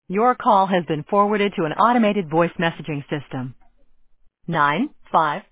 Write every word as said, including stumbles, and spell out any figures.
Your call has been forwarded to an automated voice messaging system. Nine five